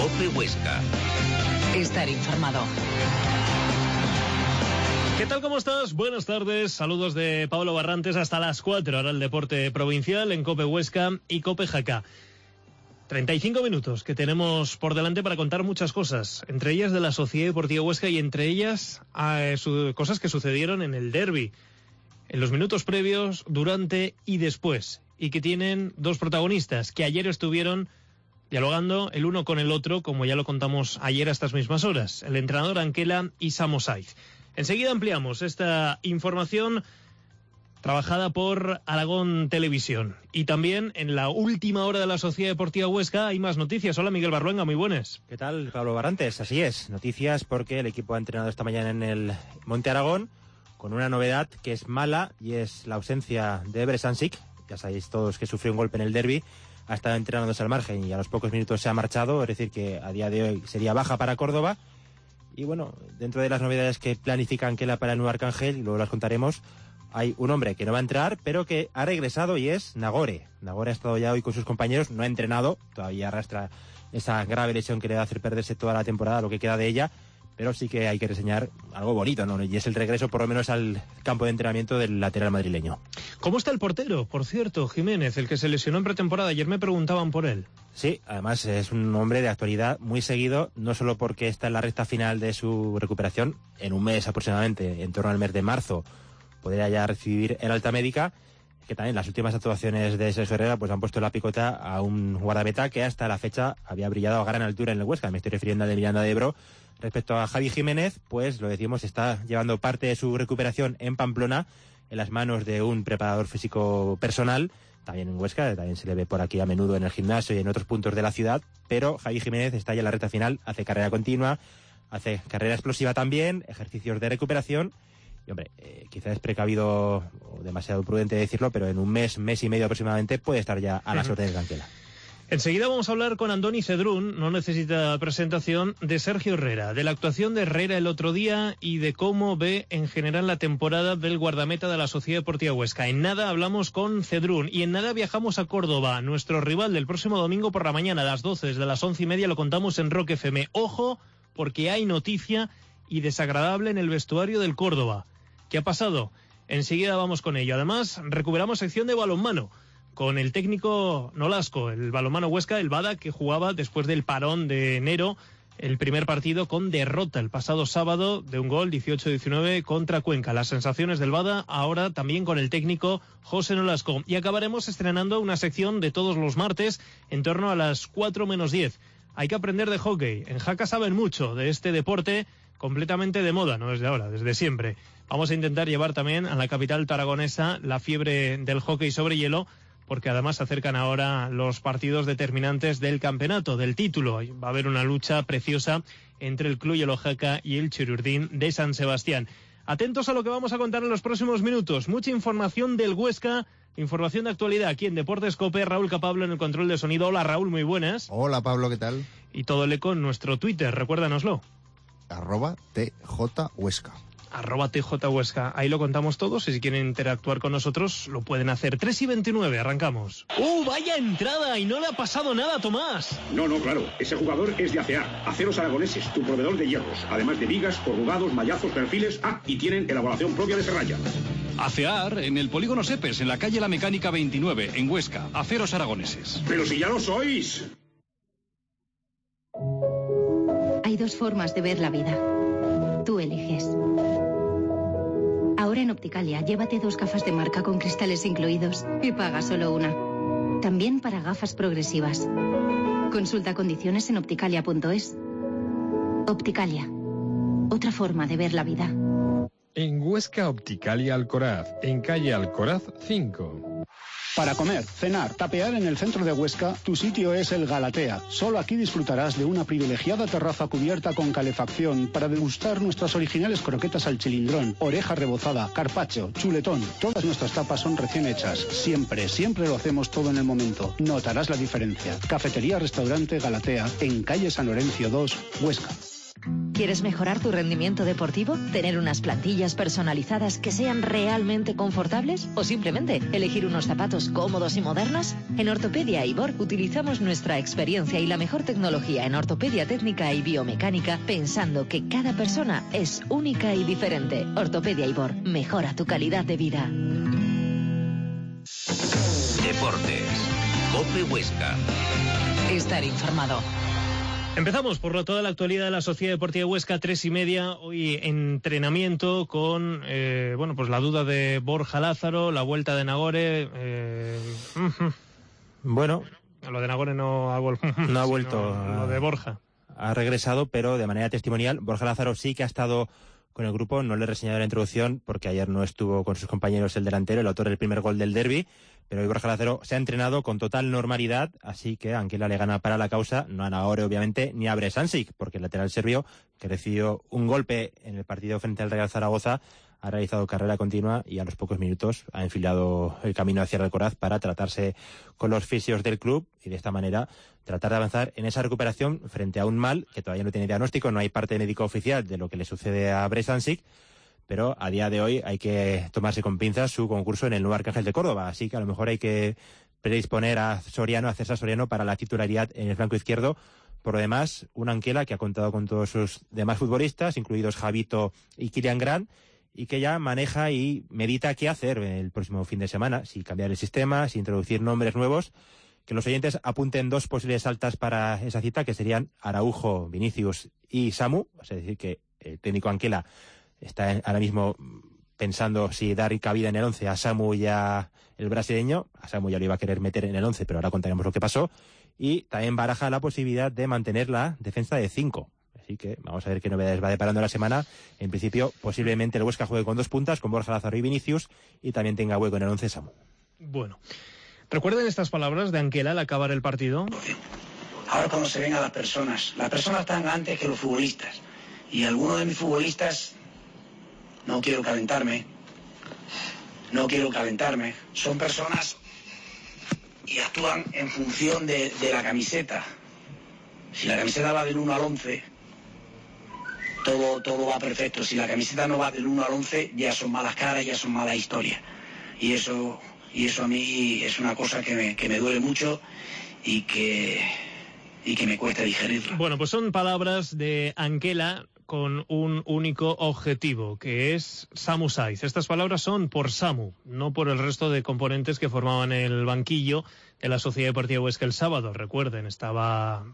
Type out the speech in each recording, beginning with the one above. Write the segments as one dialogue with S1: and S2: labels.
S1: COPE Huesca.
S2: Estar informado.
S3: ¿Qué tal? ¿Cómo estás? Buenas tardes. Saludos de Pablo Barrantes hasta las 4. Ahora el deporte provincial en COPE Huesca y COPE Jaca. 35 minutos que tenemos por delante para contar muchas cosas, entre ellas de la Sociedad Deportiva Huesca y entre ellas cosas que sucedieron en el derbi, en los minutos previos, durante y después, y que tienen dos protagonistas que ayer estuvieron dialogando el uno con el otro, como ya lo contamos ayer a estas mismas horas, el entrenador Anquela y Samo Saiz. Enseguida ampliamos esta información trabajada por Aragón Televisión. Y también en la última hora de la Sociedad Deportiva Huesca hay más noticias. Hola, Miguel Barruenga, muy buenas.
S4: ¿Qué tal, Pablo Barrantes? Así es, noticias porque el equipo ha entrenado esta mañana en el Monte Aragón con una novedad que es mala y es la ausencia de Ebre Sansic. Ya sabéis todos que sufrió un golpe en el derbi, ha estado entrenándose al margen y a los pocos minutos se ha marchado, es decir que a día de hoy sería baja para Córdoba. Y bueno, dentro de las novedades que planifica Anquela para el Nuevo Arcángel, y luego las contaremos, hay un hombre que no va a entrar, pero que ha regresado y es Nagore. Nagore ha estado ya hoy con sus compañeros, no ha entrenado, todavía arrastra esa grave lesión que le va a hacer perderse toda la temporada, lo que queda de ella, pero sí que hay que reseñar algo bonito, ¿no? Y es el regreso, por lo menos, al campo de entrenamiento del lateral madrileño.
S3: ¿Cómo está el portero, por cierto, Jiménez, el que se lesionó en pretemporada? Ayer me preguntaban por él.
S4: Sí, además es un hombre de actualidad muy seguido, no solo porque está en la recta final de su recuperación, en un mes aproximadamente, en torno al mes de marzo, podría ya recibir el alta médica, que también las últimas actuaciones de Sergio Herrera pues han puesto la picota a un guardameta que hasta la fecha había brillado a gran altura en el Huesca. Me estoy refiriendo al de Miranda de Ebro. Respecto a Javi Jiménez, pues lo decimos, está llevando parte de su recuperación en Pamplona, en las manos de un preparador físico personal, también en Huesca, también se le ve por aquí a menudo en el gimnasio y en otros puntos de la ciudad, pero Javi Jiménez está ya en la recta final, hace carrera continua, hace carrera explosiva también, ejercicios de recuperación. Y hombre, quizás es precavido o demasiado prudente decirlo, pero en un mes y medio aproximadamente puede estar ya a las órdenes de Anquela.
S3: Enseguida vamos a hablar con Andoni Cedrún, no necesita presentación, de Sergio Herrera, de la actuación de Herrera el otro día y de cómo ve en general la temporada del guardameta de la Sociedad Deportiva Huesca. En nada hablamos con Cedrún y en nada viajamos a Córdoba, nuestro rival del próximo domingo por la mañana a las 12, desde las 11:30 lo contamos en Rock FM. Ojo, porque hay noticia y desagradable en el vestuario del Córdoba. ¿Qué ha pasado? Enseguida vamos con ello. Además, recuperamos sección de balonmano con el técnico Nolasco, el balonmano Huesca, el Bada, que jugaba después del parón de enero el primer partido con derrota el pasado sábado de un gol 18-19 contra Cuenca. Las sensaciones del Bada ahora también con el técnico José Nolasco. Y acabaremos estrenando una sección de todos los martes en torno a las 4 menos 10. Hay que aprender de hockey. En Jaca saben mucho de este deporte completamente de moda, no desde ahora, desde siempre. Vamos a intentar llevar también a la capital tarragonesa la fiebre del hockey sobre hielo, porque además se acercan ahora los partidos determinantes del campeonato, del título. Va a haber una lucha preciosa entre el Club Yolojaca y el Chirurdín de San Sebastián. Atentos a lo que vamos a contar en los próximos minutos. Mucha información del Huesca, información de actualidad aquí en Deportes COPE. Raúl Capablo en el control de sonido. Hola, Raúl, muy buenas.
S5: Hola, Pablo, ¿qué tal?
S3: Y todo el eco en nuestro Twitter, recuérdanoslo.
S5: @TJHuesca.
S3: @TJHuesca. Ahí lo contamos todos y si quieren interactuar con nosotros lo pueden hacer. 3:29, arrancamos. ¡Vaya entrada! Y no le ha pasado nada a Tomás.
S6: No, claro. Ese jugador es de ACEAR, Aceros Aragoneses, tu proveedor de hierros. Además de vigas, corrugados, mallazos, perfiles. Y tienen elaboración propia de serralla.
S7: ACEAR en el Polígono Sepes, en la calle La Mecánica 29, en Huesca. Aceros Aragoneses.
S6: ¡Pero si ya lo sois!
S8: Hay dos formas de ver la vida. Tú eliges. Ahora en Opticalia, llévate 2 gafas de marca con cristales incluidos y paga solo una. También para gafas progresivas. Consulta condiciones en opticalia.es. Opticalia. Otra forma de ver la vida.
S9: En Huesca, Opticalia Alcoraz, en calle Alcoraz 5.
S10: Para comer, cenar, tapear en el centro de Huesca, tu sitio es el Galatea. Solo aquí disfrutarás de una privilegiada terraza cubierta con calefacción para degustar nuestras originales croquetas al chilindrón, oreja rebozada, carpaccio, chuletón. Todas nuestras tapas son recién hechas. Siempre lo hacemos todo en el momento. Notarás la diferencia. Cafetería Restaurante Galatea, en calle San Lorenzo 2, Huesca.
S2: ¿Quieres mejorar tu rendimiento deportivo? ¿Tener unas plantillas personalizadas que sean realmente confortables? ¿O simplemente elegir unos zapatos cómodos y modernos? En Ortopedia Ibor utilizamos nuestra experiencia y la mejor tecnología en ortopedia técnica y biomecánica, pensando que cada persona es única y diferente. Ortopedia Ibor, mejora tu calidad de vida.
S1: Deportes. COPE Huesca.
S2: Estar informado.
S3: Empezamos por toda la actualidad de la Sociedad Deportiva Huesca, 3:30. Hoy entrenamiento con pues la duda de Borja Lázaro, la vuelta de Nagore.
S4: Bueno,
S3: lo de Nagore no ha
S4: vuelto.
S3: Lo de Borja.
S4: Ha regresado, pero de manera testimonial. Borja Lázaro sí que ha estado con el grupo. No le he reseñado la introducción porque ayer no estuvo con sus compañeros el delantero, el autor del primer gol del derbi. Pero hoy Borja Lázaro se ha entrenado con total normalidad, así que Anquela le gana para la causa, no a Nagore obviamente, ni a Bresansic, porque el lateral serbio, que recibió un golpe en el partido frente al Real Zaragoza, ha realizado carrera continua y a los pocos minutos ha enfilado el camino hacia el Alcoraz para tratarse con los fisios del club y de esta manera tratar de avanzar en esa recuperación frente a un mal que todavía no tiene diagnóstico, no hay parte médico oficial de lo que le sucede a Bresansic, pero a día de hoy hay que tomarse con pinzas su concurso en el Nuevo Arcángel de Córdoba, así que a lo mejor hay que predisponer a César Soriano para la titularidad en el flanco izquierdo. Por lo demás, un Anquela que ha contado con todos sus demás futbolistas, incluidos Javito y Kylian Grant, y que ya maneja y medita qué hacer el próximo fin de semana, si cambiar el sistema, si introducir nombres nuevos. Que los oyentes apunten dos posibles altas para esa cita, que serían Araujo, Vinicius y Samu, es decir, que el técnico Anquela está ahora mismo pensando si dar cabida en el 11 a Samu y a el brasileño. A Samu ya lo iba a querer meter en el 11, pero ahora contaremos lo que pasó. Y también baraja la posibilidad de mantener la defensa de 5. Así que vamos a ver qué novedades va deparando la semana. En principio, posiblemente el Huesca juegue con 2 puntas, con Borja Lázaro y Vinicius, y también tenga hueco en el 11 Samu.
S3: Bueno, recuerden estas palabras de Anquela al acabar el partido.
S5: Ahora cuando se ven a las personas están antes que los futbolistas. Y algunos de mis futbolistas, no quiero calentarme, son personas y actúan en función de la camiseta. Si la camiseta va del 1 al 11, todo va perfecto. Si la camiseta no va del 1 al 11, ya son malas caras, ya son malas historias. Y eso a mí es una cosa que me duele mucho y que me cuesta digerirlo.
S3: Bueno, pues son palabras de Anquela con un único objetivo, que es Samu Saiz. Estas palabras son por Samu, no por el resto de componentes que formaban el banquillo de la Sociedad Deportiva Huesca el sábado. Recuerden, estaba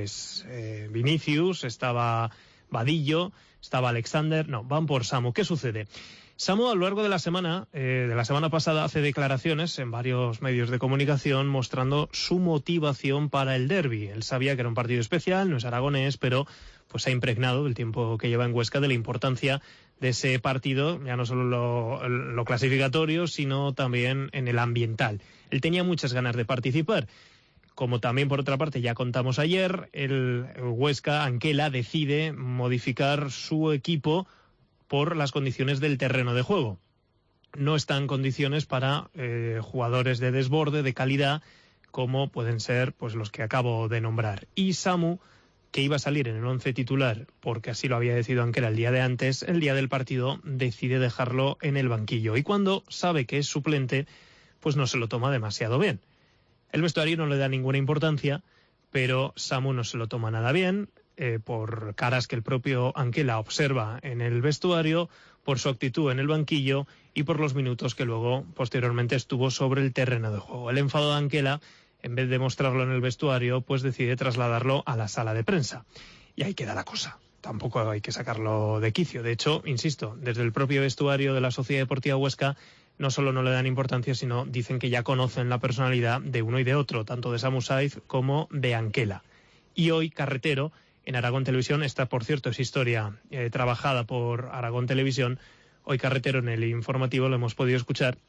S3: Vinicius, estaba Vadillo, estaba Alexander. No, van por Samu. ¿Qué sucede? Samu, a lo largo de la semana pasada, hace declaraciones en varios medios de comunicación mostrando su motivación para el derbi. Él sabía que era un partido especial, no es aragonés, pero pues se ha impregnado el tiempo que lleva en Huesca de la importancia de ese partido, ya no solo lo clasificatorio, sino también en el ambiental. Él tenía muchas ganas de participar. Como también, por otra parte, ya contamos ayer, el Huesca, Anquela, decide modificar su equipo por las condiciones del terreno de juego. No está en condiciones para jugadores de desborde, de calidad, como pueden ser pues los que acabo de nombrar. Y Samu, que iba a salir en el 11 titular, porque así lo había decidido Anquela el día de antes, el día del partido decide dejarlo en el banquillo. Y cuando sabe que es suplente, pues no se lo toma demasiado bien. El vestuario no le da ninguna importancia, pero Samu no se lo toma nada bien, por caras que el propio Anquela observa en el vestuario, por su actitud en el banquillo y por los minutos que luego, posteriormente, estuvo sobre el terreno de juego. El enfado de Anquela, en vez de mostrarlo en el vestuario, pues decide trasladarlo a la sala de prensa. Y ahí queda la cosa. Tampoco hay que sacarlo de quicio. De hecho, insisto, desde el propio vestuario de la Sociedad Deportiva Huesca no solo no le dan importancia, sino dicen que ya conocen la personalidad de uno y de otro, tanto de Samu Saiz como de Anquela. Y hoy Carretero, en Aragón Televisión, esta por cierto es historia trabajada por Aragón Televisión, hoy Carretero en el informativo lo hemos podido escuchar,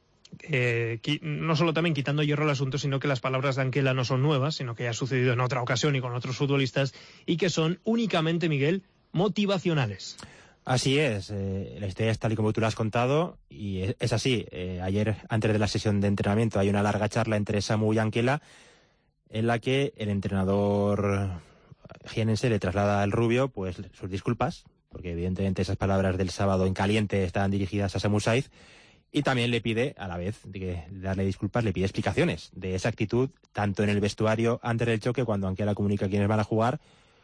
S3: no solo también quitando hierro al asunto, sino que las palabras de Anquela no son nuevas, sino que ya ha sucedido en otra ocasión y con otros futbolistas, y que son únicamente, Miguel, motivacionales.
S4: Así es, la historia es tal y como tú lo has contado, y es así. Ayer, antes de la sesión de entrenamiento, hay una larga charla entre Samu y Anquela, en la que el entrenador jienense le traslada al Rubio pues sus disculpas, porque evidentemente esas palabras del sábado en caliente estaban dirigidas a Samu Saiz, y también le pide, a la vez de darle disculpas, le pide explicaciones de esa actitud, tanto en el vestuario antes del choque, cuando Anquela comunica a quienes van a jugar,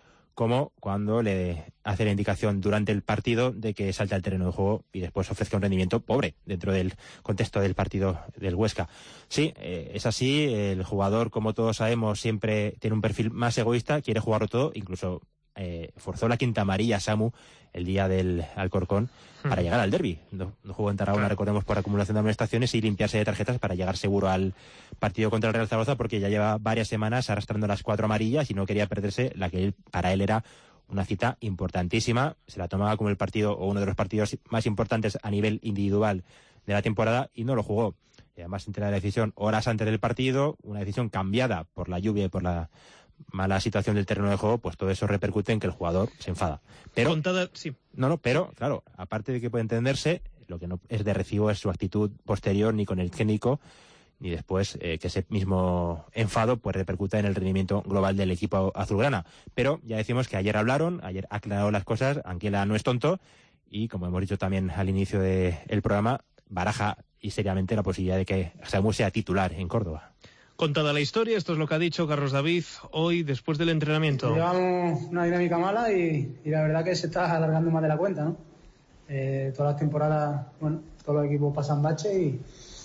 S4: como cuando le hace la indicación durante el partido de que salte al terreno de juego y después ofrezca un rendimiento pobre dentro del contexto del partido del Huesca. Sí, es así, el jugador, como todos sabemos, siempre tiene un perfil más egoísta, quiere jugarlo todo, incluso forzó la quinta amarilla Samu el día del Alcorcón para llegar al derbi. No jugó en Tarragona, recordemos, por acumulación de amonestaciones y limpiarse de tarjetas para llegar seguro al partido contra el Real Zaragoza, porque ya lleva varias semanas arrastrando las 4 amarillas y no quería perderse la que para él era una cita importantísima. Se la tomaba como el partido o uno de los partidos más importantes a nivel individual de la temporada y no lo jugó. Y además se entera de la decisión horas antes del partido, una decisión cambiada por la lluvia y por la mala situación del terreno de juego, pues todo eso repercute en que el jugador se enfada. Pero
S3: sí.
S4: Pero claro, aparte de que puede entenderse, lo que no es de recibo es su actitud posterior, ni con el técnico, ni después que ese mismo enfado pues repercuta en el rendimiento global del equipo azulgrana. Pero ya decimos que ayer hablaron, ayer aclararon las cosas, Anquela no es tonto, y como hemos dicho también al inicio del programa, baraja y seriamente la posibilidad de que Samu sea titular en Córdoba.
S3: Contada la historia, esto es lo que ha dicho Carlos David hoy después del entrenamiento.
S11: Llevamos una dinámica mala y la verdad que se está alargando más de la cuenta, ¿no? Todas las temporadas, bueno, todos los equipos pasan bache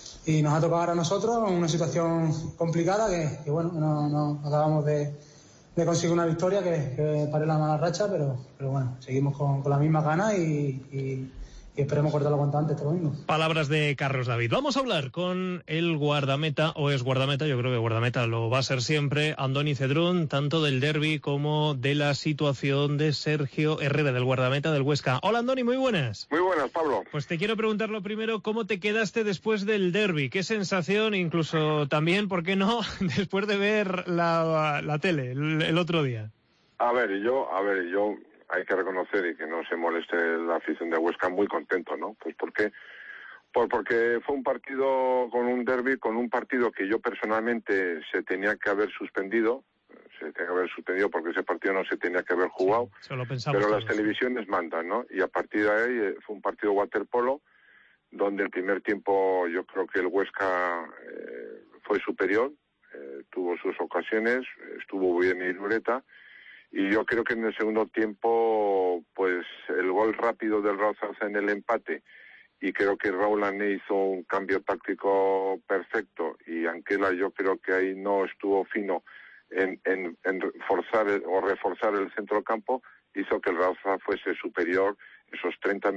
S11: y nos ha tocado ahora a nosotros una situación complicada que bueno, no acabamos de conseguir una victoria que pare la mala racha, pero bueno, seguimos con las mismas ganas y esperemos cortarlo cuanto antes, todo mismo.
S3: Palabras de Carlos David. Vamos a hablar con el guardameta, o es guardameta, yo creo que guardameta lo va a ser siempre, Andoni Cedrún, tanto del derbi como de la situación de Sergio Herrera, del guardameta del Huesca. Hola Andoni, muy buenas.
S12: Muy buenas, Pablo.
S3: Pues te quiero preguntar lo primero, ¿cómo te quedaste después del derbi? ¿Qué sensación, incluso también, por qué no, después de ver la tele el otro día?
S12: A ver, yo hay que reconocer y que no se moleste la afición de Huesca, muy contento, ¿no? Pues porque fue un partido con un derbi, con un partido que yo personalmente se tenía que haber suspendido porque ese partido no se tenía que haber jugado, pero las televisiones mandan, ¿no? Y a partir de ahí fue un partido waterpolo donde el primer tiempo yo creo que el Huesca fue superior, tuvo sus ocasiones, estuvo bien Irureta. Y yo creo que en el segundo tiempo, pues el gol rápido del Real Zaragoza en el empate, y creo que Raúl Ané hizo un cambio táctico perfecto, y Anquela yo creo que ahí no estuvo fino en reforzar el centro del campo, hizo que el Real Zaragoza fuese superior esos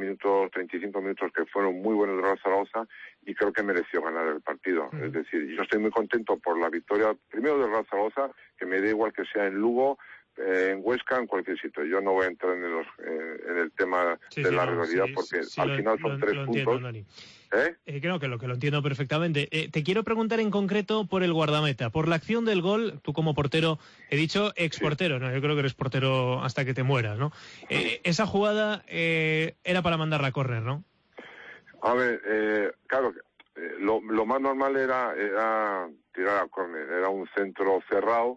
S12: 35 minutos que fueron muy buenos del Real Zaragoza, y creo que mereció ganar el partido. Es decir, yo estoy muy contento por la victoria, primero del Real Zaragoza, que me da igual que sea en Lugo, en Huesca, en cualquier sitio. Yo no voy a entrar en el tema de la rivalidad porque al final son 3 puntos.
S3: Creo que lo entiendo perfectamente. Te quiero preguntar en concreto por el guardameta, por la acción del gol. Tú como portero, he dicho exportero, ¿no? Yo creo que eres portero hasta que te mueras, ¿no? Esa jugada era para mandarla a córner, ¿no?
S12: A ver, claro, lo más normal era tirar a córner. Era un centro cerrado.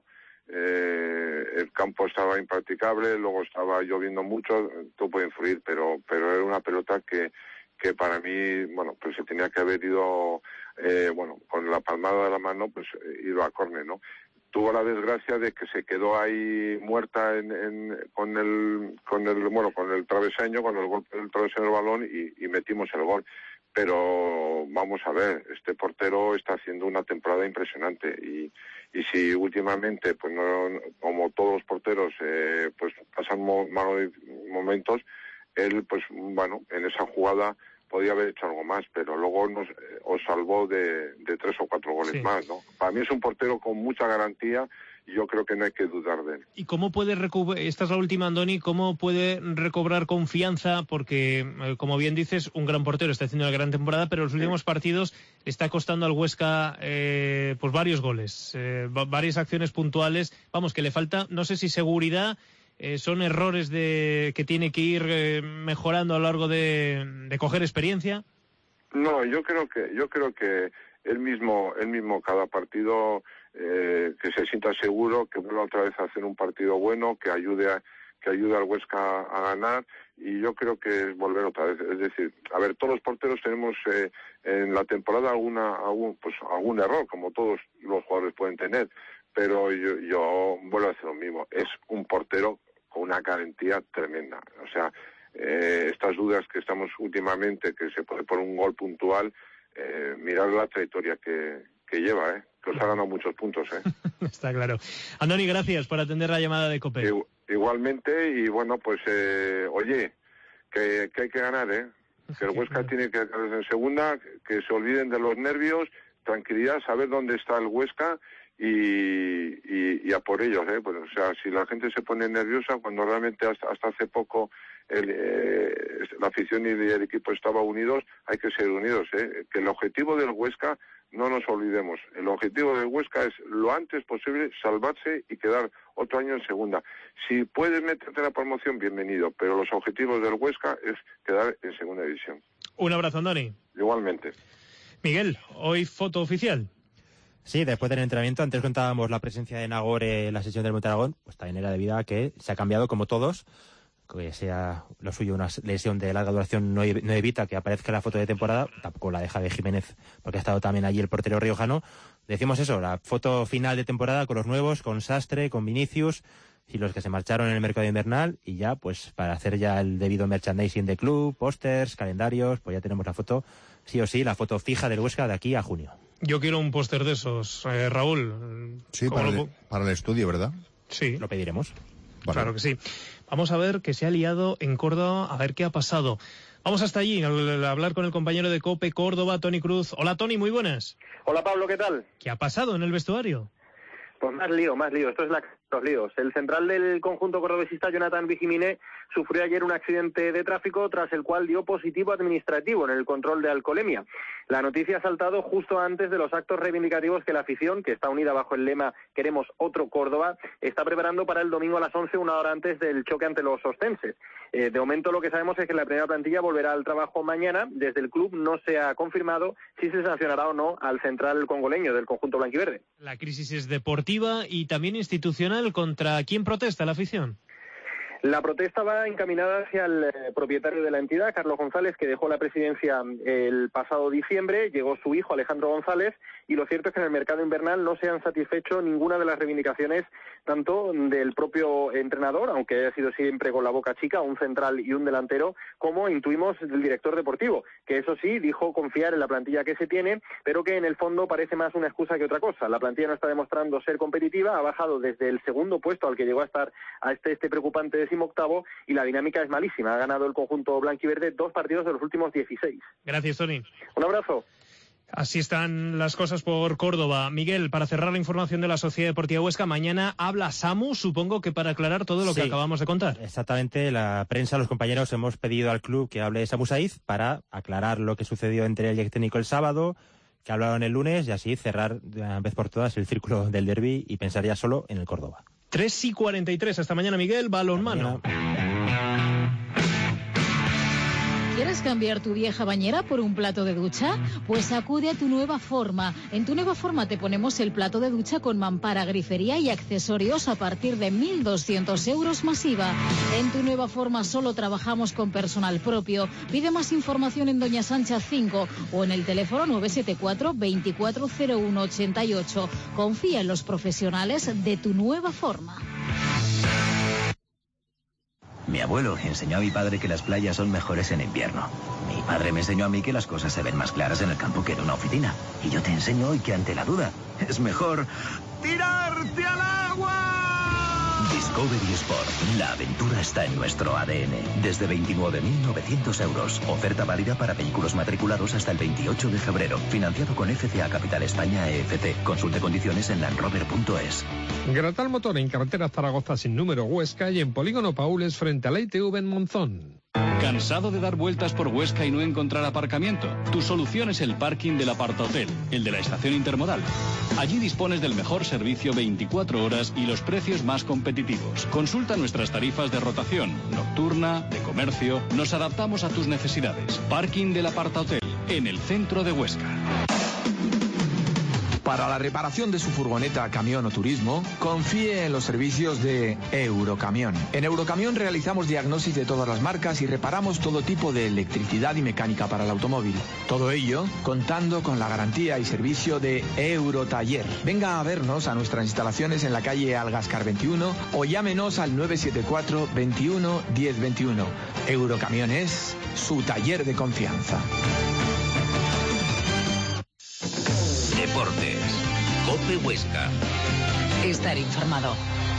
S12: El campo estaba impracticable, luego estaba lloviendo mucho, todo puede influir, pero era una pelota que para mí, bueno, pues se tenía que haber ido, con la palmada de la mano, pues ido a córner, ¿no? Tuvo la desgracia de que se quedó ahí muerta con el travesaño, con el golpe del travesaño del balón y metimos el gol. Pero vamos a ver, este portero está haciendo una temporada impresionante y si últimamente, pues no, como todos los porteros, pues pasan malos momentos, él, pues bueno, en esa jugada podía haber hecho algo más, pero luego os salvó de 3 o 4 goles más, ¿no? Para mí es un portero con mucha garantía y yo creo que no hay que dudar de él.
S3: ¿Y cómo puede esta es la última, Andoni, cómo puede recobrar confianza? Porque, como bien dices, un gran portero está haciendo una gran temporada, pero en los últimos partidos le está costando al Huesca pues varios goles, varias acciones puntuales. Vamos, que le falta, no sé si seguridad, son errores que tiene que ir mejorando a lo largo de coger experiencia.
S12: No, yo creo que él mismo cada partido que se sienta seguro, que vuelva otra vez a hacer un partido bueno, que ayude al Huesca a ganar, y yo creo que es volver otra vez. Es decir, a ver, todos los porteros tenemos en la temporada algún error, como todos los jugadores pueden tener, pero yo vuelvo a hacer lo mismo. Es un portero con una garantía tremenda. O sea, estas dudas que estamos últimamente, que se puede poner un gol puntual, mirar la trayectoria que lleva, que os ha ganado muchos puntos.
S3: Está claro. Andoni, gracias por atender la llamada de COPE.
S12: Igualmente, y bueno, pues oye, que hay que ganar, que el Huesca tiene que ganar en segunda, que se olviden de los nervios, tranquilidad, saber dónde está el Huesca y a por ellos, pues, o sea, si la gente se pone nerviosa cuando realmente hasta hace poco la afición y el equipo estaban unidos, hay que ser unidos, que el objetivo del Huesca, no nos olvidemos, el objetivo del Huesca es lo antes posible salvarse y quedar otro año en segunda. Si puedes meterte en la promoción, bienvenido, pero los objetivos del Huesca es quedar en segunda división.
S3: Un abrazo, Andoni.
S12: Igualmente.
S3: Miguel, hoy foto oficial.
S4: Sí, después del entrenamiento, antes contábamos la presencia de Nagore en la sesión del Monte Aragón, pues también era debido a que se ha cambiado como todos, que sea lo suyo una lesión de larga duración no evita que aparezca la foto de temporada, tampoco la de Javi Jiménez, porque ha estado también allí el portero riojano. Decimos eso, la foto final de temporada con los nuevos, con Sastre, con Vinicius y los que se marcharon en el mercado invernal, y ya pues para hacer ya el debido merchandising de club, pósters, calendarios, pues ya tenemos la foto, sí o sí, la foto fija del Huesca de aquí a junio.
S3: Yo quiero un póster de esos, Raúl.
S13: Sí, para el estudio, ¿verdad?
S3: Sí.
S4: Lo pediremos.
S3: Vale. Claro que sí. Vamos a ver que se ha liado en Córdoba, a ver qué ha pasado. Vamos hasta allí, a hablar con el compañero de COPE Córdoba, Toni Cruz. Hola, Toni, muy buenas.
S14: Hola, Pablo, ¿qué tal?
S3: ¿Qué ha pasado en el vestuario?
S14: Pues más lío. Esto es los líos. El central del conjunto cordobesista, Jonathan Vigiminé, sufrió ayer un accidente de tráfico tras el cual dio positivo administrativo en el control de alcoholemia. La noticia ha saltado justo antes de los actos reivindicativos que la afición, que está unida bajo el lema Queremos otro Córdoba, está preparando para el domingo a las 11, una hora antes del choque ante los ostenses. De momento lo que sabemos es que la primera plantilla volverá al trabajo mañana. Desde el club no se ha confirmado si se sancionará o no al central congoleño del conjunto blanquiverde.
S3: La crisis es deportiva y también institucional. ¿Contra quién protesta la afición?
S14: La protesta va encaminada hacia el propietario de la entidad, Carlos González, que dejó la presidencia el pasado diciembre. Llegó su hijo, Alejandro González, y lo cierto es que en el mercado invernal no se han satisfecho ninguna de las reivindicaciones, tanto del propio entrenador, aunque haya sido siempre con la boca chica, un central y un delantero, como intuimos del director deportivo, que eso sí, dijo confiar en la plantilla que se tiene, pero que en el fondo parece más una excusa que otra cosa. La plantilla no está demostrando ser competitiva, ha bajado desde el segundo puesto al que llegó a estar a este preocupante 18º, y la dinámica es malísima. Ha ganado el conjunto blanquiverde 2 partidos de los últimos 16.
S3: Gracias, Toni.
S14: Un abrazo.
S3: Así están las cosas por Córdoba. Miguel, para cerrar la información de la Sociedad Deportiva Huesca, mañana habla Samu, supongo que para aclarar todo lo que acabamos de contar.
S4: Exactamente, la prensa, los compañeros, hemos pedido al club que hable Samu Saiz para aclarar lo que sucedió entre el técnico el sábado, que hablaron el lunes, y así cerrar de una vez por todas el círculo del derbi y pensar ya solo en el Córdoba.
S3: 3:43, hasta mañana, Miguel, balonmano.
S15: ¿Quieres cambiar tu vieja bañera por un plato de ducha? Pues acude a Tu Nueva Forma. En Tu Nueva Forma te ponemos el plato de ducha con mampara, grifería y accesorios a partir de 1.200 euros masiva. En Tu Nueva Forma solo trabajamos con personal propio. Pide más información en Doña Sancha 5 o en el teléfono 974 240188. Confía en los profesionales de Tu Nueva Forma.
S16: Mi abuelo enseñó a mi padre que las playas son mejores en invierno. Mi padre me enseñó a mí que las cosas se ven más claras en el campo que en una oficina. Y yo te enseño hoy que ante la duda es mejor tirarte al agua. Discovery Sport. La aventura está en nuestro ADN. Desde 29.900 euros. Oferta válida para vehículos matriculados hasta el 28 de febrero. Financiado con FCA Capital España EFT. Consulte condiciones en landrover.es.
S9: Gratal Motor en carretera Zaragoza sin número Huesca y en Polígono Paules frente a la ITV en Monzón.
S7: ¿Cansado de dar vueltas por Huesca y no encontrar aparcamiento? Tu solución es el parking del Apartahotel, el de la estación intermodal. Allí dispones del mejor servicio 24 horas y los precios más competitivos. Consulta nuestras tarifas de rotación, nocturna, de comercio. Nos adaptamos a tus necesidades. Parking del Apartahotel, en el centro de Huesca.
S17: Para la reparación de su furgoneta, camión o turismo, confíe en los servicios de Eurocamión. En Eurocamión realizamos diagnosis de todas las marcas y reparamos todo tipo de electricidad y mecánica para el automóvil. Todo ello contando con la garantía y servicio de Eurotaller. Venga a vernos a nuestras instalaciones en la calle Algascar 21 o llámenos al 974 21 10 21. Eurocamión es su taller de confianza.
S1: Deportes. COPE Huesca.
S15: Estar informado.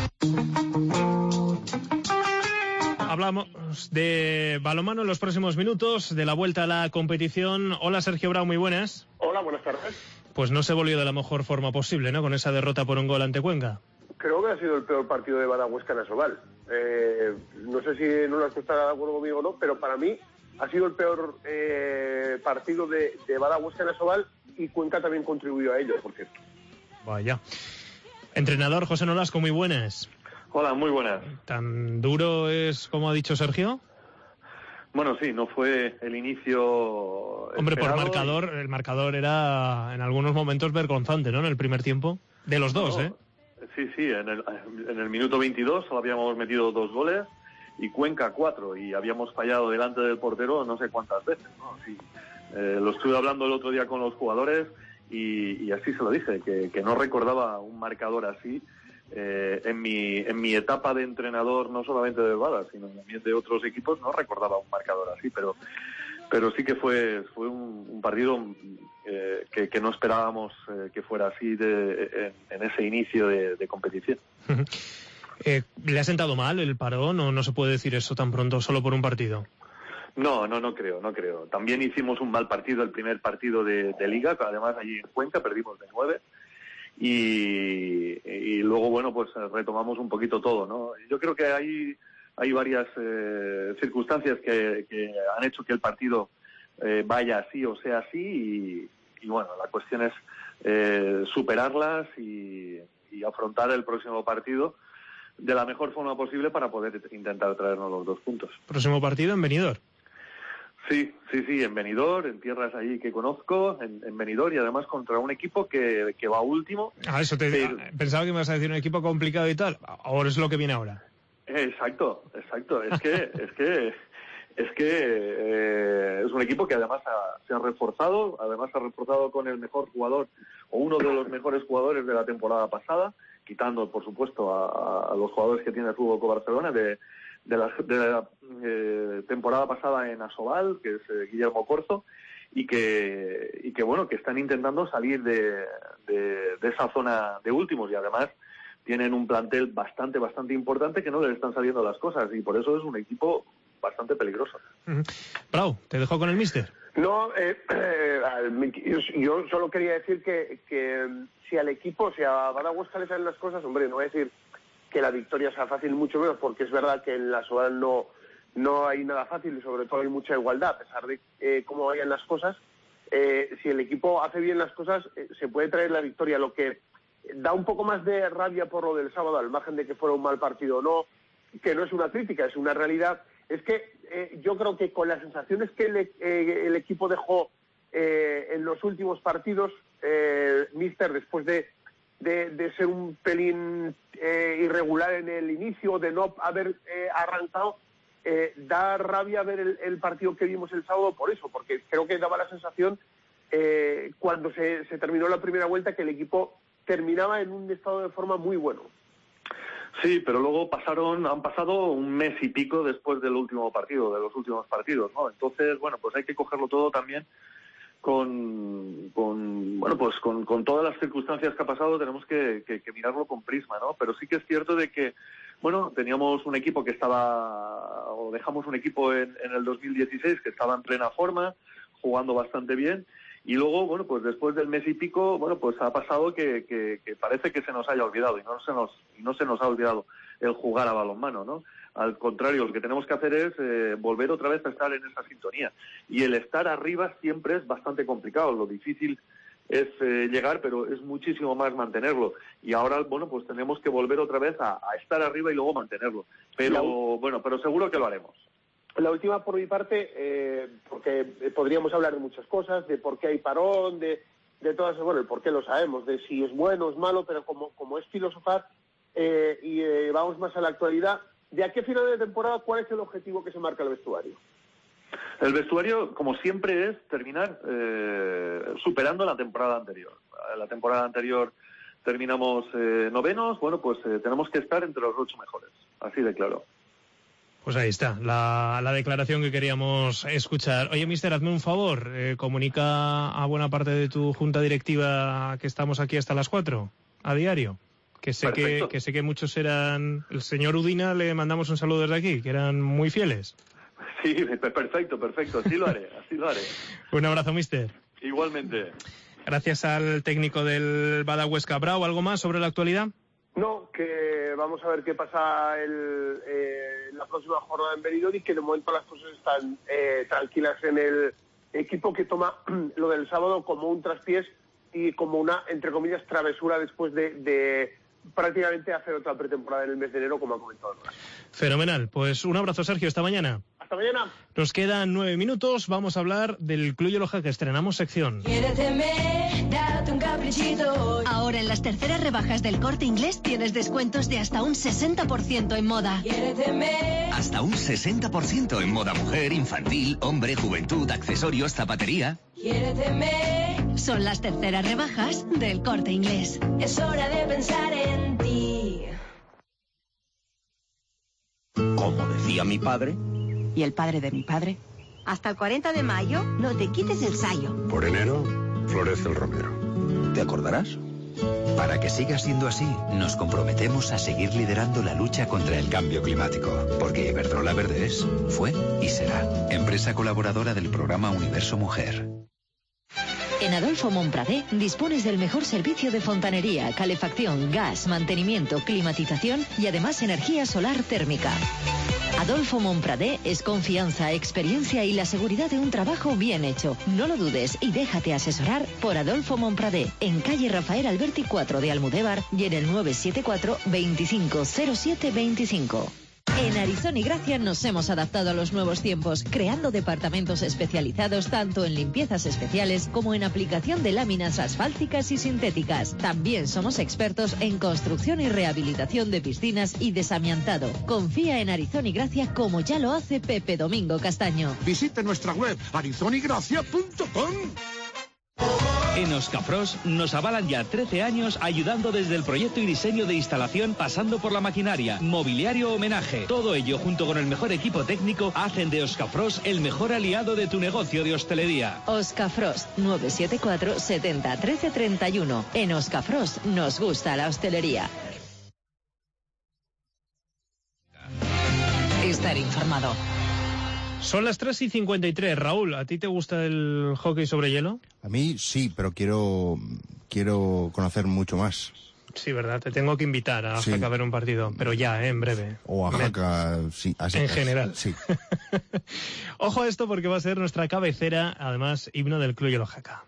S3: Hablamos de balonmano en los próximos minutos, de la vuelta a la competición. Hola, Sergio Brau, muy buenas.
S18: Hola, buenas tardes.
S3: Pues no se volvió de la mejor forma posible, ¿no?, con esa derrota por un gol ante Cuenca.
S18: Creo que ha sido el peor partido de Bada Huesca en Asobal. No sé si no lo estará de acuerdo conmigo o no, pero para mí ha sido el peor partido de Bada Huesca en Asobal, y Cuenca también contribuyó a ello, por cierto.
S3: Vaya. Entrenador José Nolasco, muy buenas.
S19: Hola, muy buenas.
S3: ¿Tan duro es como ha dicho Sergio?
S19: Bueno, sí, no fue el inicio.
S3: Hombre, por marcador, el marcador era en algunos momentos vergonzante, ¿no?, en el primer tiempo. De los dos, ¿eh?
S19: Sí, en el minuto 22 solo habíamos metido 2 goles y Cuenca 4, y habíamos fallado delante del portero no sé cuántas veces, ¿no? Sí. Lo estuve hablando el otro día con los jugadores y así se lo dije, que no recordaba un marcador así en mi etapa de entrenador, no solamente de Bada, sino también de otros equipos. No recordaba un marcador así, pero sí que fue un partido que no esperábamos que fuera así en ese inicio de competición.
S3: ¿Le ha sentado mal el parón o no se puede decir eso tan pronto solo por un partido?
S19: No creo. También hicimos un mal partido, el primer partido de Liga, además allí en Cuenca perdimos de 9 y luego, bueno, pues retomamos un poquito todo, ¿no? Yo creo que hay varias circunstancias que han hecho que el partido vaya así o sea así y bueno, la cuestión es superarlas y afrontar el próximo partido de la mejor forma posible para poder intentar traernos los 2 puntos.
S3: ¿Próximo partido en Benidorm?
S19: Sí, en Benidorm, en tierras allí que conozco, en Benidorm, y además contra un equipo que va último.
S3: Eso pensaba que me ibas a decir un equipo complicado y tal. Ahora es lo que viene ahora.
S19: Exacto. Es que es un equipo que además se ha reforzado con el mmejor jugador o uno de los mejores jugadores de la temporada pasada, quitando por supuesto a los jugadores que tiene el Fútbol Club Barcelona de la temporada pasada en Asobal, que es Guillermo Corzo, y que bueno, que están intentando salir de esa zona de últimos, y además tienen un plantel bastante importante que no les están saliendo las cosas, y por eso es un equipo bastante peligroso.
S3: Bravo, te dejo con el míster.
S18: No, yo solo quería decir que si al equipo, si a Bada Huesca le salen las cosas, hombre, no voy a decir que la victoria sea fácil, mucho menos, porque es verdad que en la Asobal no hay nada fácil y sobre todo hay mucha igualdad, a pesar de cómo vayan las cosas. Si el equipo hace bien las cosas, se puede traer la victoria. Lo que da un poco más de rabia por lo del sábado, al margen de que fuera un mal partido o no, que no es una crítica, es una realidad, es que yo creo que con las sensaciones que el equipo dejó en los últimos partidos, míster, después de ser un pelín irregular en el inicio, de no haber arrancado, da rabia ver el partido que vimos el sábado por eso, porque creo que daba la sensación cuando se terminó la primera vuelta que el equipo terminaba en un estado de forma muy bueno.
S19: Sí, pero luego han pasado un mes y pico después de los últimos partidos, ¿no? Entonces, bueno, pues hay que cogerlo todo también con todas las circunstancias que ha pasado. Tenemos que mirarlo con prisma, ¿no? Pero sí que es cierto de que, bueno, teníamos un equipo dejamos un equipo en el 2016 que estaba en plena forma, jugando bastante bien, y luego, bueno, pues después del mes y pico, bueno, pues ha pasado que parece que se nos haya olvidado, y no se nos ha olvidado el jugar a balonmano, ¿no? Al contrario, lo que tenemos que hacer es volver otra vez a estar en esa sintonía. Y el estar arriba siempre es bastante complicado. Lo difícil es llegar, pero es muchísimo más mantenerlo. Y ahora, bueno, pues tenemos que volver otra vez a estar arriba y luego mantenerlo. Pero seguro que lo haremos.
S18: La última por mi parte, porque podríamos hablar de muchas cosas, de por qué hay parón, de bueno, el por qué lo sabemos, de si es bueno o es malo, pero como es filosofar y vamos más a la actualidad, de aquí a final de temporada, ¿cuál es el objetivo que se marca el vestuario?
S19: El vestuario, como siempre, es terminar superando la temporada anterior. La temporada anterior terminamos novenos, bueno, pues tenemos que estar entre los 8 mejores, así de claro.
S3: Pues ahí está, la declaración que queríamos escuchar. Oye, mister, hazme un favor, comunica a buena parte de tu junta directiva que estamos aquí hasta las 4, a diario. Que sé que muchos eran... El señor Udina, le mandamos un saludo desde aquí, que eran muy fieles.
S19: Sí, perfecto, así lo haré.
S3: Un abrazo, mister.
S19: Igualmente.
S3: Gracias al técnico del Bada Huesca. Bravo, ¿algo más sobre la actualidad?
S18: No, que vamos a ver qué pasa la próxima jornada en Benidorm y que de momento las cosas están tranquilas en el equipo, que toma lo del sábado como un traspiés y como una, entre comillas, travesura después de prácticamente hacer otra pretemporada en el mes de enero, como ha comentado Nora.
S3: Fenomenal. Pues un abrazo, Sergio. Hasta mañana.
S18: Hasta mañana.
S3: Nos quedan 9 minutos. Vamos a hablar del Club Yolo Jaca. Estrenamos sección.
S20: Quiéreteme, date un caprichito. Ahora en las terceras rebajas del Corte Inglés tienes descuentos de hasta un 60% en moda. Quiéreteme.
S1: Hasta un 60% en moda mujer, infantil, hombre, juventud, accesorios, zapatería.
S20: Quiéreteme. Son las terceras rebajas del Corte Inglés. Es hora de pensar en ti.
S1: Como decía mi padre.
S21: ¿Y el padre de mi padre? Hasta el 40 de mayo no te quites el sayo.
S6: Por enero florece el romero.
S1: ¿Te acordarás? Para que siga siendo así, nos comprometemos a seguir liderando la lucha contra el cambio climático. Porque Iberdrola Verde es, fue y será empresa colaboradora del programa Universo Mujer.
S2: En Adolfo Montpradé dispones del mejor servicio de fontanería, calefacción, gas, mantenimiento, climatización y además energía solar térmica. Adolfo Montpradé es confianza, experiencia y la seguridad de un trabajo bien hecho. No lo dudes y déjate asesorar por Adolfo Montpradé, en calle Rafael Alberti 4 de Almudévar y en el 974 250725. En Arizona y Gracia nos hemos adaptado a los nuevos tiempos, creando departamentos especializados tanto en limpiezas especiales como en aplicación de láminas asfálticas y sintéticas. También somos expertos en construcción y rehabilitación de piscinas y desamiantado. Confía en Arizona y Gracia como ya lo hace Pepe Domingo Castaño.
S22: Visite nuestra web arizonigracia.com.
S23: En Oscafros nos avalan ya 13 años ayudando desde el proyecto y diseño de instalación pasando por la maquinaria, mobiliario, homenaje. Todo ello junto con el mejor equipo técnico hacen de Oscafros el mejor aliado de tu negocio de hostelería.
S2: Oscafros 974 70 13 31. En Oscafros nos gusta la hostelería. Estar informado.
S3: Son las 3:53. Raúl, ¿a ti te gusta el hockey sobre hielo?
S13: A mí sí, pero quiero conocer mucho más.
S3: Sí, ¿verdad? Te tengo que invitar a Jaca a ver un partido, pero ya, en breve.
S13: O a Jaca, sí. Así,
S3: en general.
S13: Sí.
S3: Ojo a esto porque va a ser nuestra cabecera, además, himno del Club Yolo Jaca.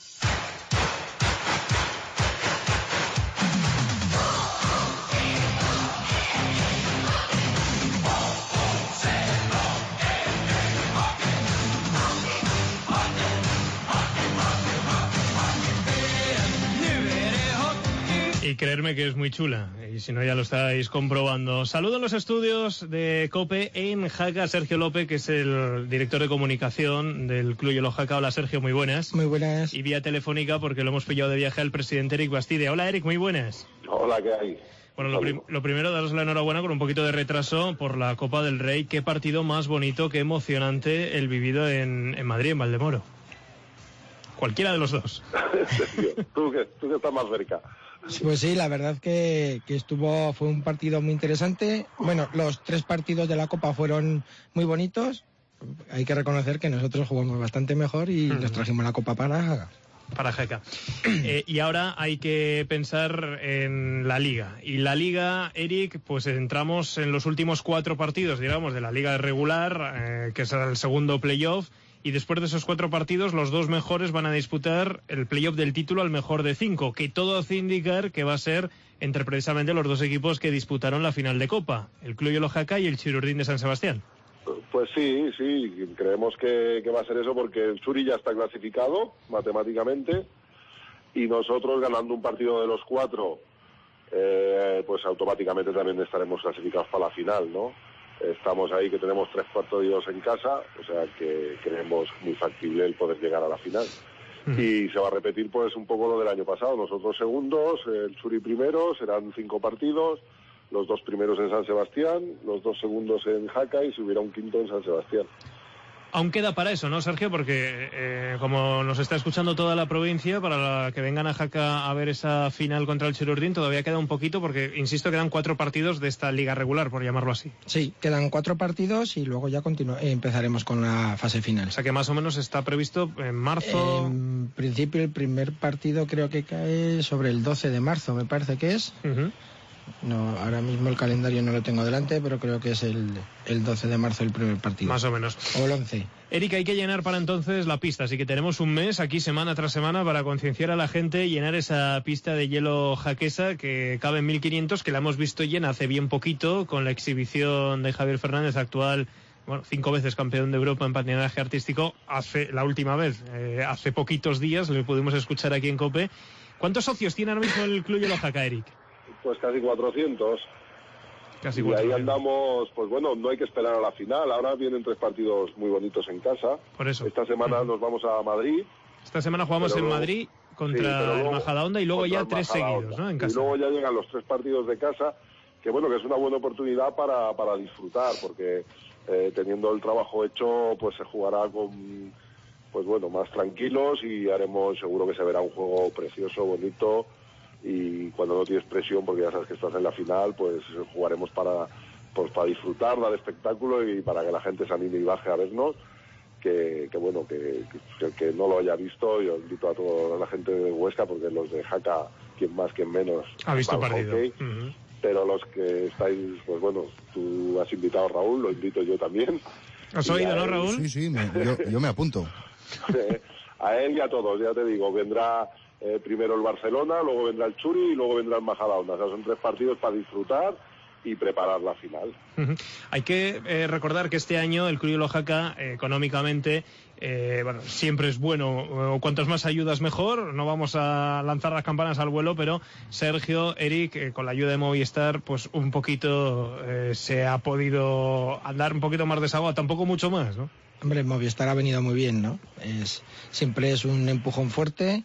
S3: Y creerme que es muy chula, y si no ya lo estáis comprobando. Saludo en los estudios de COPE en Jaca, Sergio López, que es el director de comunicación del Club Yolo Jaca. Hola Sergio, muy buenas.
S24: Muy buenas.
S3: Y vía telefónica, porque lo hemos pillado de viaje al presidente Eric Bastide. Hola Eric, muy buenas.
S12: Hola, ¿qué hay?
S3: Bueno, lo primero, daros la enhorabuena con un poquito de retraso por la Copa del Rey. Qué partido más bonito, qué emocionante el vivido en Madrid, en Valdemoro. Cualquiera de los dos.
S12: tú que estás más cerca.
S24: Pues sí, la verdad que fue un partido muy interesante. Bueno, los 3 partidos de la Copa fueron muy bonitos. Hay que reconocer que nosotros jugamos bastante mejor y nos trajimos la Copa para
S3: Jaca. Y ahora hay que pensar en la Liga. Y la Liga, Eric, pues entramos en los últimos 4 partidos, digamos, de la Liga regular, que es el segundo playoff. Y después de esos 4 partidos, los 2 mejores van a disputar el playoff del título al mejor de 5, que todo hace indicar que va a ser entre precisamente los 2 equipos que disputaron la final de Copa, el Club Yolo Jaca y el Chirurdín de San Sebastián.
S12: Pues sí, creemos que va a ser eso porque el Churi ya está clasificado matemáticamente y nosotros ganando un partido de los 4, pues automáticamente también estaremos clasificados para la final, ¿no? Estamos ahí que tenemos 3 partidos en casa, o sea que creemos muy factible el poder llegar a la final. Y se va a repetir pues un poco lo del año pasado, nosotros segundos, el Churi primero, serán 5 partidos, los 2 primeros en San Sebastián, los 2 segundos en Jaca y si hubiera un quinto en San Sebastián.
S3: Aún queda para eso, ¿no, Sergio? Porque como nos está escuchando toda la provincia, para que vengan a Jaca a ver esa final contra el Chirurdín, todavía queda un poquito, porque, insisto, quedan 4 partidos de esta liga regular, por llamarlo así.
S24: Sí, quedan 4 partidos y luego ya empezaremos con la fase final.
S3: O sea que más o menos está previsto en marzo.
S24: En principio el primer partido creo que cae sobre el 12 de marzo, me parece que es. No, ahora mismo el calendario no lo tengo delante, pero creo que es el 12 de marzo el primer partido.
S3: Más o menos.
S24: O el 11.
S3: Erika, hay que llenar para entonces la pista, así que tenemos un mes aquí semana tras semana para concienciar a la gente y llenar esa pista de hielo jaquesa que cabe en 1500, que la hemos visto llena hace bien poquito con la exhibición de Javier Fernández, actual, 5 veces campeón de Europa en patinaje artístico, la última vez, hace poquitos días, le pudimos escuchar aquí en COPE. ¿Cuántos socios tiene ahora mismo el Club Hielo Jaca, Eric?
S12: Pues casi 400.
S3: Casi 400.
S12: Y ahí andamos, pues bueno, no hay que esperar a la final. Ahora vienen 3 partidos muy bonitos en casa.
S3: Por eso.
S12: Esta semana nos vamos a Madrid.
S3: Esta semana jugamos en Madrid contra el Majadahonda y luego ya 3 seguidos, ¿no? En casa.
S12: Y luego ya llegan los 3 partidos de casa, que bueno, que es una buena oportunidad para disfrutar, porque teniendo el trabajo hecho, pues se jugará con, pues bueno, más tranquilos y haremos, seguro que se verá un juego precioso, bonito. Y cuando no tienes presión, porque ya sabes que estás en la final, pues jugaremos para disfrutar, dar espectáculo y para que la gente se anime y baje a vernos, que bueno, que no lo haya visto. Yo invito a toda la gente de Huesca, porque los de Jaca, quien más, quien menos,
S3: ha visto partido.
S12: Hockey, pero los que estáis, pues bueno, tú has invitado a Raúl, lo invito yo también.
S3: ¿Has oído, no, Raúl?
S13: Sí, yo me apunto.
S12: A él y a todos, ya te digo, vendrá primero el Barcelona, luego vendrá el Churi y luego vendrá el Majadahonda. O sea, son 3 partidos para disfrutar y preparar la final.
S3: Hay que recordar que este año el Club Hielo Jaca económicamente siempre es bueno, cuantas más ayudas mejor. No vamos a lanzar las campanas al vuelo, pero Sergio, Eric, con la ayuda de Movistar, pues un poquito se ha podido andar un poquito más desahogado, tampoco mucho más, ¿no?
S24: Hombre, Movistar ha venido muy bien, ¿no? Siempre es un empujón fuerte.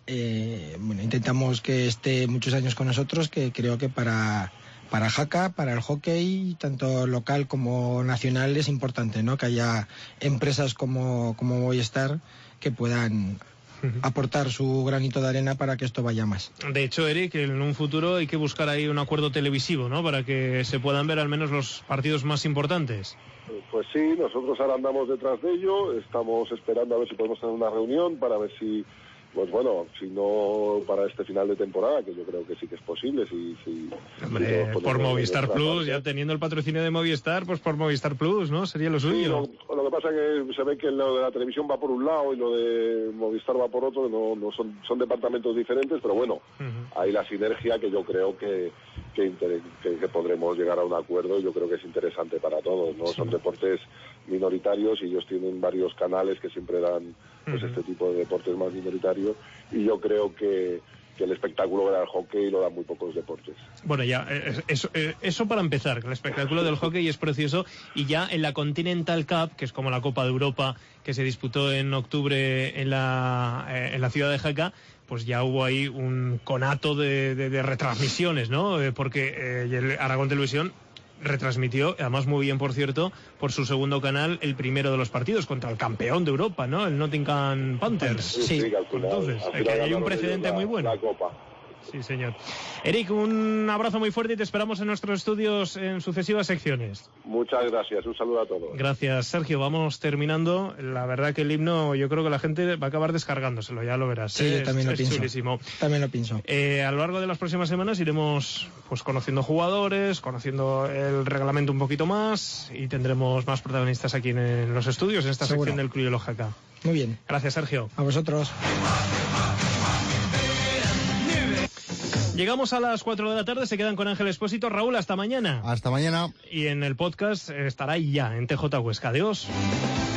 S24: Intentamos que esté muchos años con nosotros, que creo que para Jaca, para el hockey, tanto local como nacional, es importante, ¿no? Que haya empresas como Movistar que puedan aportar su granito de arena para que esto vaya más.
S3: De hecho, Eric, en un futuro hay que buscar ahí un acuerdo televisivo, ¿no? Para que se puedan ver al menos los partidos más importantes.
S12: Pues sí, nosotros ahora andamos detrás de ello, estamos esperando a ver si podemos tener una reunión para ver si, pues bueno, si no para este final de temporada, que yo creo que sí que es posible.
S3: Hombre, por Movistar Plus, ya teniendo el patrocinio de Movistar, pues por Movistar Plus, ¿no? Sería lo suyo.
S12: Sí, lo que pasa es que se ve que lo de la televisión va por un lado y lo de Movistar va por otro, no son departamentos diferentes, pero bueno, hay la sinergia que yo creo que podremos llegar a un acuerdo. Yo creo que es interesante para todos, ¿no? Sí. Son deportes minoritarios y ellos tienen varios canales que siempre dan pues este tipo de deportes más minoritarios, y yo creo que el espectáculo del hockey lo dan muy pocos deportes.
S3: Bueno, ya, eso para empezar, que el espectáculo del hockey es precioso, y ya en la Continental Cup, que es como la Copa de Europa que se disputó en octubre en la ciudad de Jaca, pues ya hubo ahí un conato de retransmisiones, ¿no? Porque el Aragón Televisión retransmitió, además muy bien, por cierto, por su segundo canal, el primero de los partidos contra el campeón de Europa, ¿no? El Nottingham Panthers.
S12: Sí. Entonces,
S3: aquí hay un precedente muy bueno.
S12: La Copa.
S3: Sí, señor. Eric, un abrazo muy fuerte y te esperamos en nuestros estudios en sucesivas secciones.
S12: Muchas gracias, un saludo a todos.
S3: Gracias, Sergio. Vamos terminando. La verdad que el himno, yo creo que la gente va a acabar descargándoselo, ya lo verás.
S24: Sí, yo también lo pienso.
S3: Chulísimo.
S24: También lo pienso.
S3: A lo largo de las próximas semanas iremos pues conociendo jugadores, conociendo el reglamento un poquito más, y tendremos más protagonistas aquí en los estudios, en esta sección del Club Hielo Jaca.
S24: Muy bien.
S3: Gracias, Sergio.
S24: A vosotros.
S3: Llegamos a las 4 de la tarde, se quedan con Ángel Expósito. Raúl, hasta mañana.
S13: Hasta mañana.
S3: Y en el podcast estará ya en TJ Huesca. Adiós.